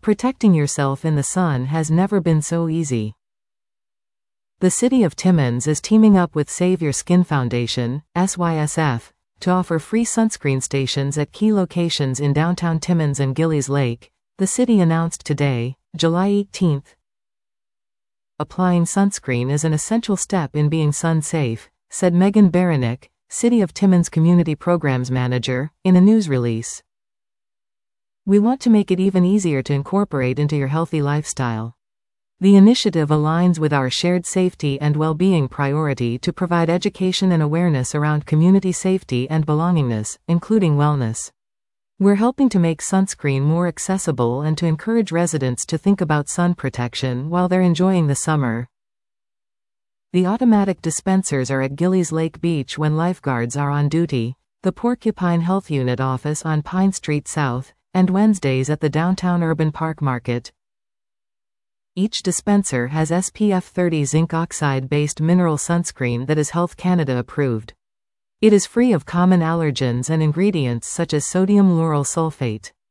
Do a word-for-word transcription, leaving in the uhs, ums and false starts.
Protecting yourself in the sun has never been so easy. The City of Timmins is teaming up with Save Your Skin Foundation, S Y S F, to offer free sunscreen stations at key locations in downtown Timmins and Gillies Lake, the city announced today, July eighteenth. Applying sunscreen is an essential step in being sun-safe, said Megan Baranik, City of Timmins Community Programs Manager, in a news release. We want to make it even easier to incorporate into your healthy lifestyle. The initiative aligns with our shared safety and well-being priority to provide education and awareness around community safety and belongingness, including wellness. We're helping to make sunscreen more accessible and to encourage residents to think about sun protection while they're enjoying the summer. The automatic dispensers are at Gillies Lake Beach when lifeguards are on duty, the Porcupine Health Unit office on Pine Street South, and Wednesdays at the downtown Urban Park Market. Each dispenser has S P F thirty zinc oxide-based mineral sunscreen that is Health Canada approved. It is free of common allergens and ingredients such as sodium lauryl sulfate.